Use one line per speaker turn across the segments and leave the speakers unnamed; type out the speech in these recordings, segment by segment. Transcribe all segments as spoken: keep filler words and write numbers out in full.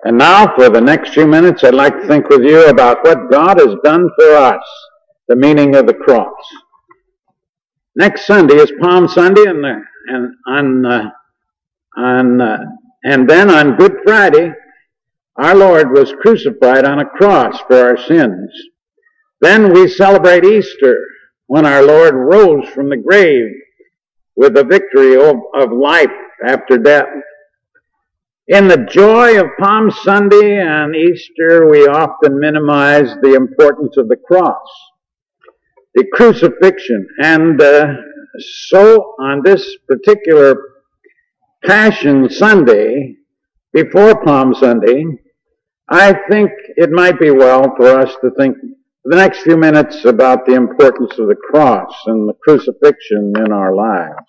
And now, for the next few minutes, I'd like to think with you about what God has done for us, the meaning of the cross. Next Sunday is Palm Sunday, and uh, and on uh, on uh, and then on Good Friday, our Lord was crucified on a cross for our sins. Then we celebrate Easter, when our Lord rose from the grave with the victory of, of life after death. In the joy of Palm Sunday and Easter, we often minimize the importance of the cross, the crucifixion. And uh, so on this particular Passion Sunday, before Palm Sunday, I think it might be well for us to think for the next few minutes about the importance of the cross and the crucifixion in our lives.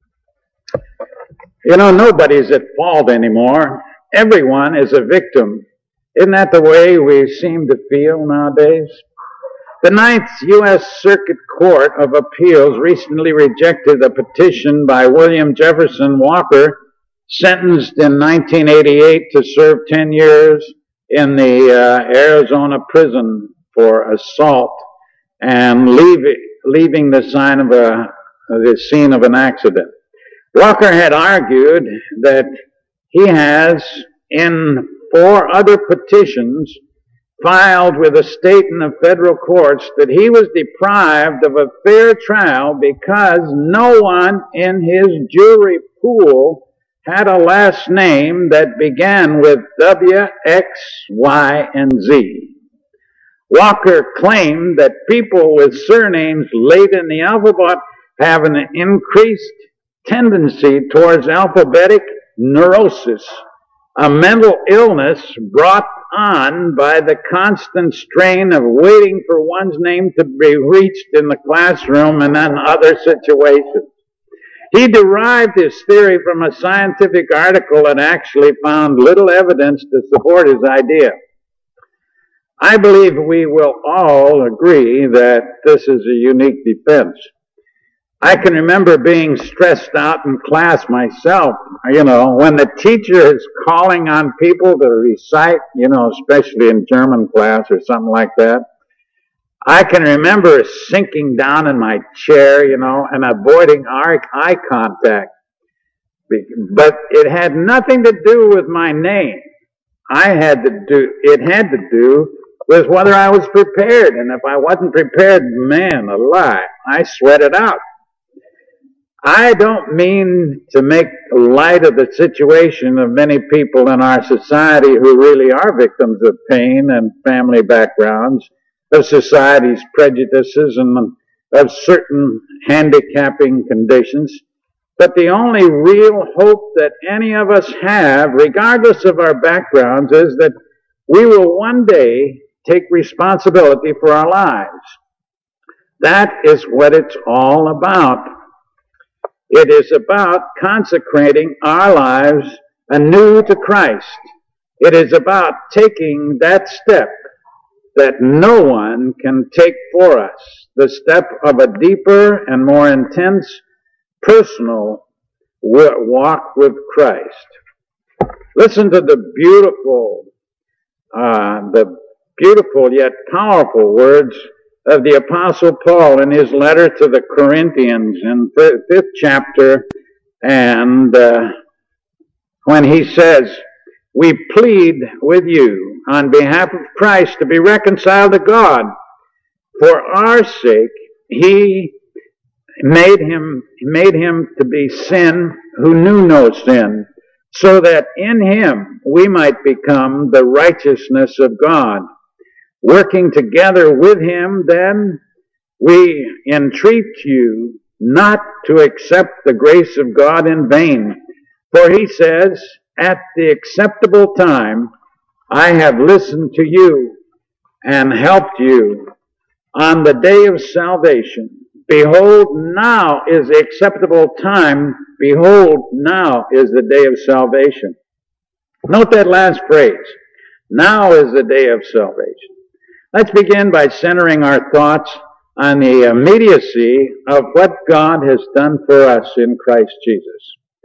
You know, nobody's at fault anymore. Everyone is a victim. Isn't that the way we seem to feel nowadays? The Ninth U S Circuit Court of Appeals recently rejected a petition by William Jefferson Walker, sentenced in nineteen eighty-eight to serve ten years in the uh, Arizona prison for assault and leave, leaving the sign of a, the scene of an accident. Walker had argued that he has, in four other petitions filed with the state and the federal courts, that he was deprived of a fair trial because no one in his jury pool had a last name that began with W, X, Y, and Z. Walker claimed that people with surnames late in the alphabet have an increased tendency towards alphabetic neurosis, a mental illness brought on by the constant strain of waiting for one's name to be reached in the classroom and in other situations. He derived his theory from a scientific article that actually found little evidence to support his idea. I believe we will all agree that this is a unique defense. I can remember being stressed out in class myself, you know, when the teacher is calling on people to recite, you know, especially in German class or something like that. I can remember sinking down in my chair, you know, and avoiding eye contact. But it had nothing to do with my name. I had to do, it had to do with whether I was prepared. And if I wasn't prepared, man alive, I sweated out. I don't mean to make light of the situation of many people in our society who really are victims of pain and family backgrounds, of society's prejudices and of certain handicapping conditions. But the only real hope that any of us have, regardless of our backgrounds, is that we will one day take responsibility for our lives. That is what it's all about. It is about consecrating our lives anew to Christ. It is about taking that step that no one can take for us, the step of a deeper and more intense personal walk with Christ. Listen to the beautiful, uh, the beautiful yet powerful words of the Apostle Paul in his letter to the Corinthians in the fifth chapter, and uh, when he says, "We plead with you on behalf of Christ to be reconciled to God. For our sake, he made him, made him to be sin who knew no sin, so that in him we might become the righteousness of God. Working together with him, then, we entreat you not to accept the grace of God in vain. For he says, at the acceptable time, I have listened to you and helped you on the day of salvation. Behold, now is the acceptable time. Behold, now is the day of salvation." Note that last phrase. Now is the day of salvation. Let's begin by centering our thoughts on the immediacy of what God has done for us in Christ Jesus.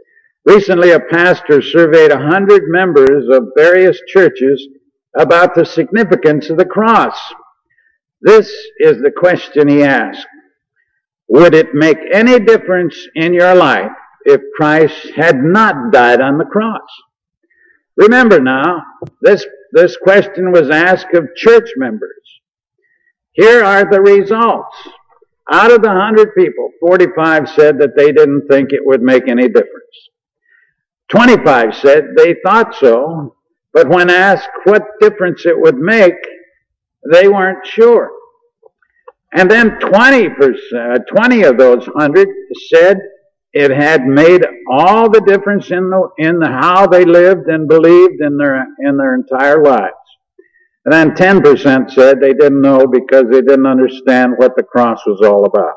Recently, a pastor surveyed a hundred members of various churches about the significance of the cross. This is the question he asked. Would it make any difference in your life if Christ had not died on the cross? Remember now, this, this question was asked of church members. Here are the results. Out of the hundred people, forty-five said that they didn't think it would make any difference. twenty-five said they thought so, but when asked what difference it would make, they weren't sure. And then twenty percent, twenty of those hundred said it had made all the difference in the in the how they lived and believed in their in their entire lives. And then ten percent said they didn't know because they didn't understand what the cross was all about.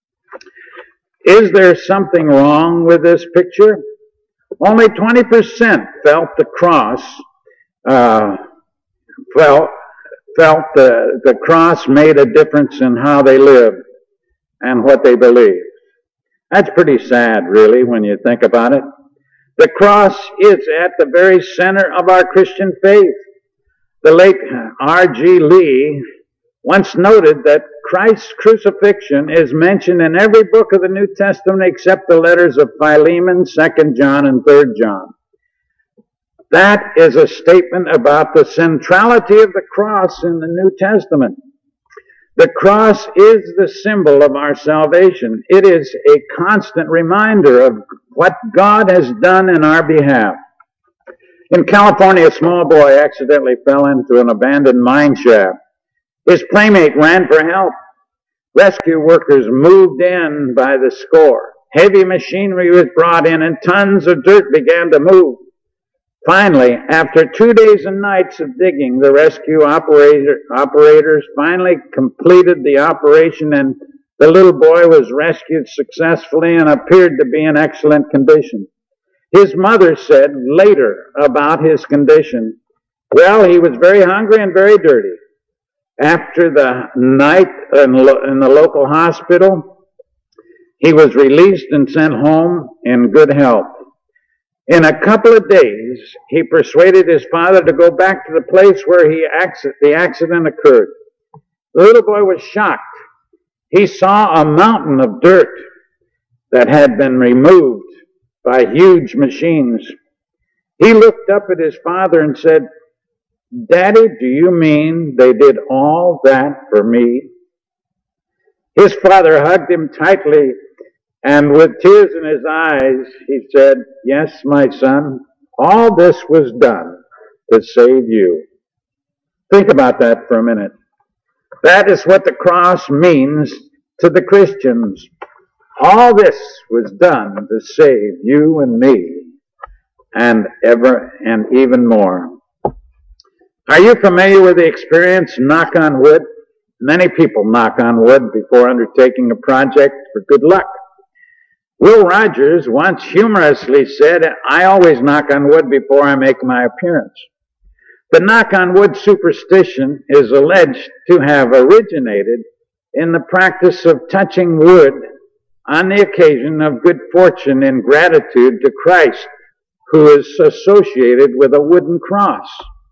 Is there something wrong with this picture? Only twenty percent felt the cross uh, felt felt the, the cross made a difference in how they lived and what they believed. That's pretty sad, really, when you think about it. The cross is at the very center of our Christian faith. The late R G Lee once noted that Christ's crucifixion is mentioned in every book of the New Testament except the letters of Philemon, Second John, and Third John. That is a statement about the centrality of the cross in the New Testament. The cross is the symbol of our salvation. It is a constant reminder of what God has done in our behalf. In California, a small boy accidentally fell into an abandoned mine shaft. His playmate ran for help. Rescue workers moved in by the score. Heavy machinery was brought in and tons of dirt began to move. Finally, after two days and nights of digging, the rescue operator, operators finally completed the operation, and the little boy was rescued successfully and appeared to be in excellent condition. His mother said later about his condition, well, he was very hungry and very dirty. After the night in, lo- in the local hospital, he was released and sent home in good health. In a couple of days, he persuaded his father to go back to the place where he acc- the accident occurred. The little boy was shocked. He saw a mountain of dirt that had been removed by huge machines. He looked up at his father and said, Daddy, do you mean they did all that for me? His father hugged him tightly, and with tears in his eyes, he said, yes, my son, all this was done to save you. Think about that for a minute. That is what the cross means to the Christians. All this was done to save you and me, and ever and even more. Are you familiar with the experience, knock on wood? Many people knock on wood before undertaking a project for good luck. Will Rogers once humorously said, I always knock on wood before I make my appearance. The knock on wood superstition is alleged to have originated in the practice of touching wood on the occasion of good fortune in gratitude to Christ, who is associated with a wooden cross.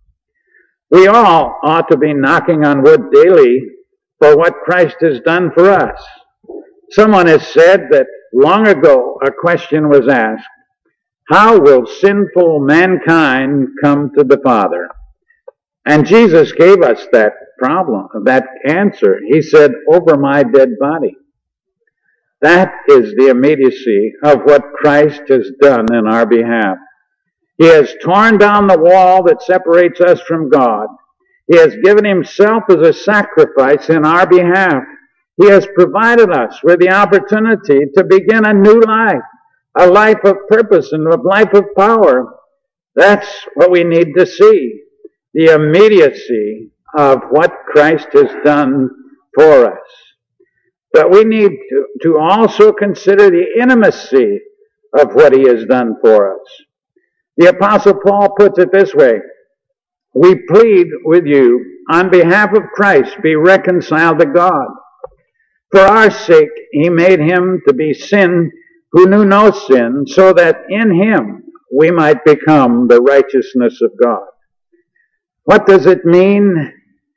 We all ought to be knocking on wood daily for what Christ has done for us. Someone has said that long ago a question was asked, how will sinful mankind come to the Father? And Jesus gave us that problem, that answer. He said, over my dead body. That is the immediacy of what Christ has done in our behalf. He has torn down the wall that separates us from God. He has given himself as a sacrifice in our behalf. He has provided us with the opportunity to begin a new life, a life of purpose and a life of power. That's what we need to see, the immediacy of what Christ has done for us. But we need to, to also consider the intimacy of what he has done for us. The Apostle Paul puts it this way, we plead with you on behalf of Christ, be reconciled to God. For our sake, he made him to be sin who knew no sin, so that in him we might become the righteousness of God. What does it mean?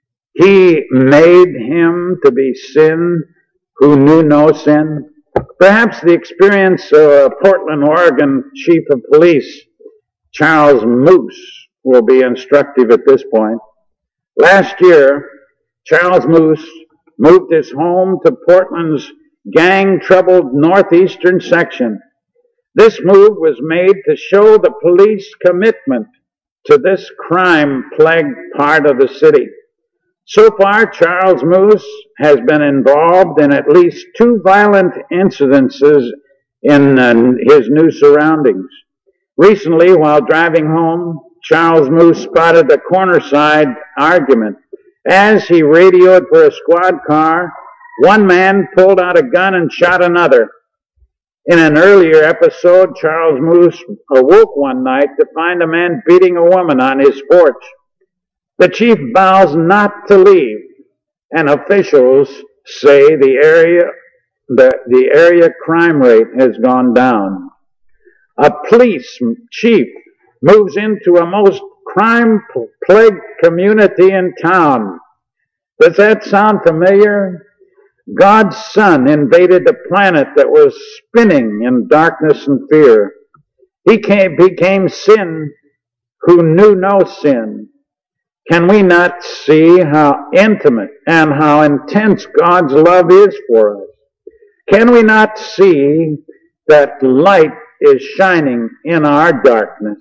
He made him to be sin who knew no sin. Perhaps the experience of Portland, Oregon Chief of Police Charles Moose will be instructive at this point. Last year, Charles Moose moved his home to Portland's gang-troubled northeastern section. This move was made to show the police commitment to this crime-plagued part of the city. So far, Charles Moose has been involved in at least two violent incidences in uh, his new surroundings. Recently, while driving home, Charles Moose spotted a corner-side argument. As he radioed for a squad car, one man pulled out a gun and shot another. In an earlier episode, Charles Moose awoke one night to find a man beating a woman on his porch. The chief vows not to leave, and officials say the area, the, the area crime rate has gone down. A police chief moves into a most crime-plagued community in town. Does that sound familiar? God's Son invaded a planet that was spinning in darkness and fear. He came, became sin who knew no sin. Can we not see how intimate and how intense God's love is for us? Can we not see that light is shining in our darkness?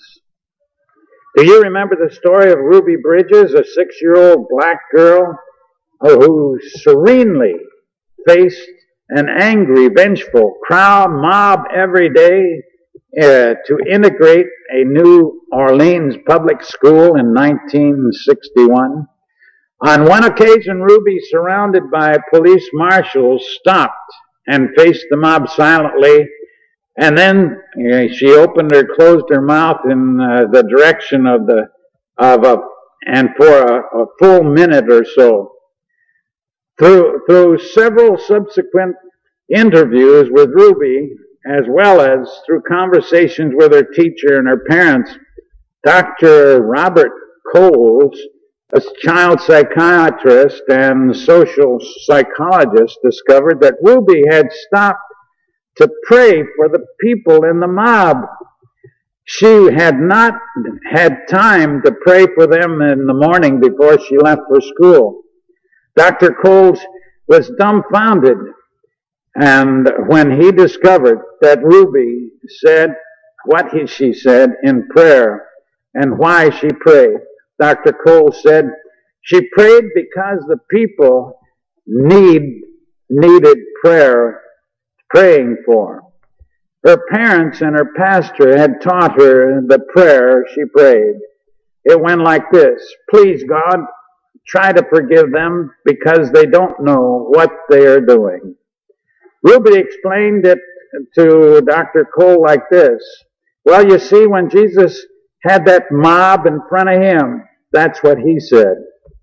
Do you remember the story of Ruby Bridges, a six-year-old black girl who serenely faced an angry, vengeful crowd mob every day uh, to integrate a New Orleans public school in nineteen sixty-one? On one occasion, Ruby, surrounded by police marshals, stopped and faced the mob silently, and then uh, she opened or closed her mouth in uh, the direction of the of a and for a, a full minute or so. Through, through several subsequent interviews with Ruby, as well as through conversations with her teacher and her parents, Doctor Robert Coles, a child psychiatrist and social psychologist, discovered that Ruby had stopped to pray for the people in the mob. She had not had time to pray for them in the morning before she left for school. Doctor Coles was dumbfounded, and when he discovered that Ruby said what he, she said in prayer and why she prayed, Doctor Coles said she prayed because the people need needed prayer, praying for. Her parents and her pastor had taught her the prayer she prayed. It went like this: "Please, God, try to forgive them because they don't know what they are doing." Ruby explained it to Doctor Cole like this: "Well, you see, when Jesus had that mob in front of him, that's what he said."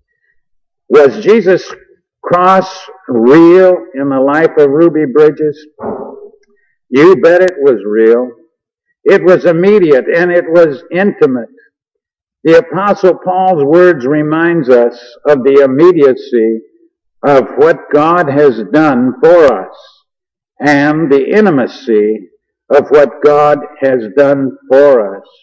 Was Jesus' cross real in the life of Ruby Bridges? You bet it was real. It was immediate and it was intimate. The Apostle Paul's words reminds us of the immediacy of what God has done for us and the intimacy of what God has done for us.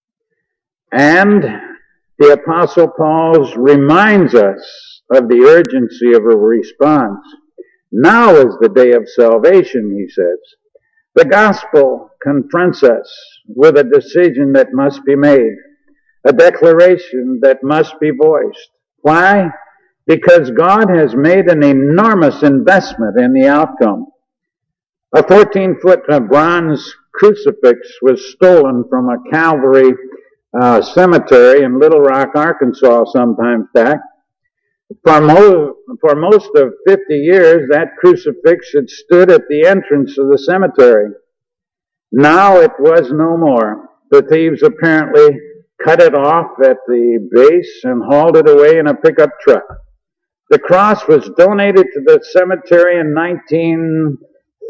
And the Apostle Paul reminds us of the urgency of a response. Now is the day of salvation, he says. The gospel confronts us with a decision that must be made, a declaration that must be voiced. Why? Because God has made an enormous investment in the outcome. A fourteen-foot bronze crucifix was stolen from a Calvary uh, cemetery in Little Rock, Arkansas, sometime back. For, mo- for most of fifty years, that crucifix had stood at the entrance of the cemetery. Now it was no more. The thieves apparently cut it off at the base and hauled it away in a pickup truck. The cross was donated to the cemetery in nineteen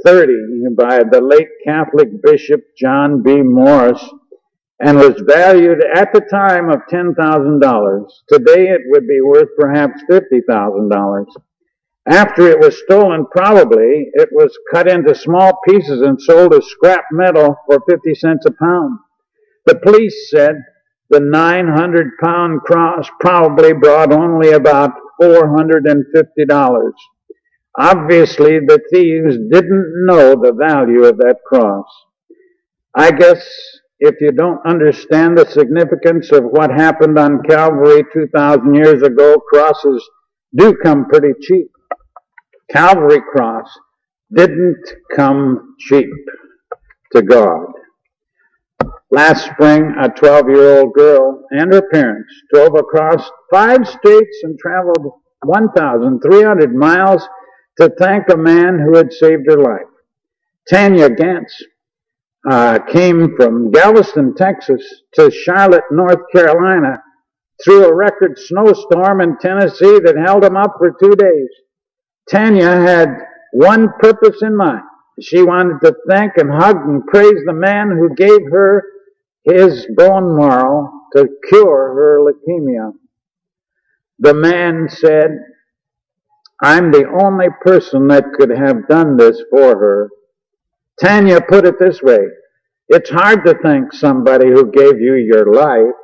thirty by the late Catholic Bishop John B. Morris and was valued at the time of ten thousand dollars. Today it would be worth perhaps fifty thousand dollars. After it was stolen, probably, it was cut into small pieces and sold as scrap metal for fifty cents a pound. The police said the nine hundred pound cross probably brought only about four hundred fifty dollars. Obviously, the thieves didn't know the value of that cross. I guess if you don't understand the significance of what happened on Calvary two thousand years ago, crosses do come pretty cheap. Calvary cross didn't come cheap to God. Last spring, a twelve-year-old girl and her parents drove across five states and traveled one thousand three hundred miles to thank a man who had saved her life. Tanya Gantz uh, came from Galveston, Texas to Charlotte, North Carolina through a record snowstorm in Tennessee that held them up for two days. Tanya had one purpose in mind. She wanted to thank and hug and praise the man who gave her his bone marrow to cure her leukemia. The man said, "I'm the only person that could have done this for her." Tanya put it this way: it's hard to thank somebody who gave you your life.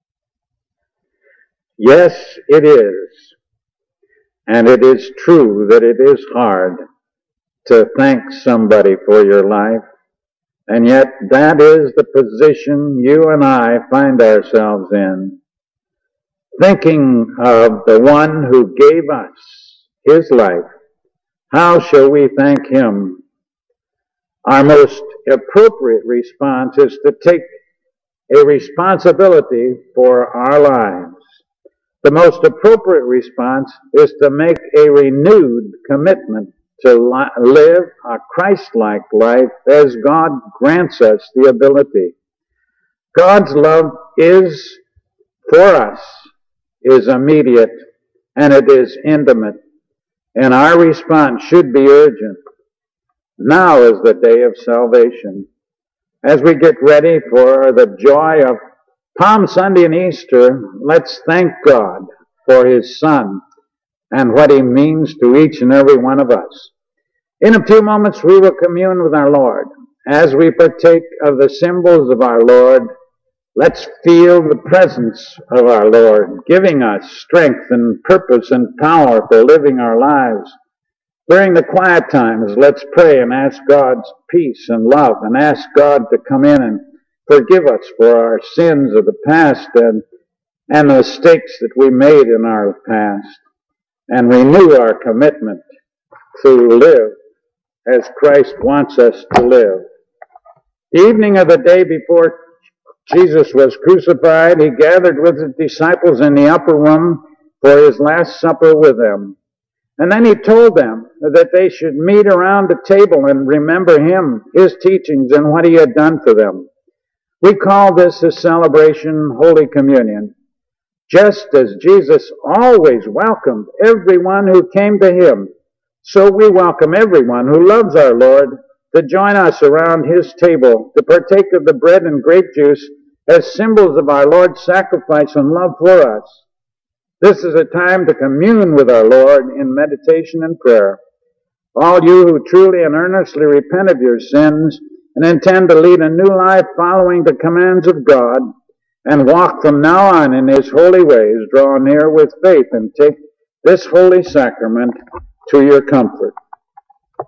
Yes, it is. And it is true that it is hard to thank somebody for your life. And yet that is the position you and I find ourselves in. Thinking of the one who gave us his life, how shall we thank him? Our most appropriate response is to take a responsibility for our lives. The most appropriate response is to make a renewed commitment to li- live a Christ-like life as God grants us the ability. God's love is for us, is immediate, and it is intimate. And our response should be urgent. Now is the day of salvation. As we get ready for the joy of Palm Sunday and Easter, let's thank God for his Son and what he means to each and every one of us. In a few moments we will commune with our Lord. As we partake of the symbols of our Lord, let's feel the presence of our Lord, giving us strength and purpose and power for living our lives. During the quiet times, let's pray and ask God's peace and love, and ask God to come in and forgive us for our sins of the past and, and the mistakes that we made in our past, and renew our commitment to live as Christ wants us to live. The evening of the day before Jesus was crucified, he gathered with his disciples in the upper room for his last supper with them. And then he told them that they should meet around the table and remember him, his teachings, and what he had done for them. We call this a celebration, Holy Communion. Just as Jesus always welcomed everyone who came to him, so we welcome everyone who loves our Lord to join us around his table, to partake of the bread and grape juice as symbols of our Lord's sacrifice and love for us. This is a time to commune with our Lord in meditation and prayer. All you who truly and earnestly repent of your sins and intend to lead a new life following the commands of God and walk from now on in his holy ways, draw near with faith and take this holy sacrament to your comfort.